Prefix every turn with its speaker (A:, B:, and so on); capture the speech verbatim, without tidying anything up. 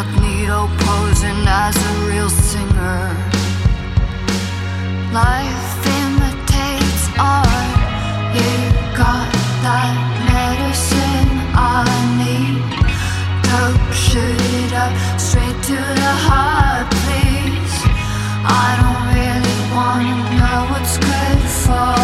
A: incognito posing as a real singer. Life imitates art. You got that medicine I need. Dope, shoot it up straight to the heart, please. I don't really wanna know what's good for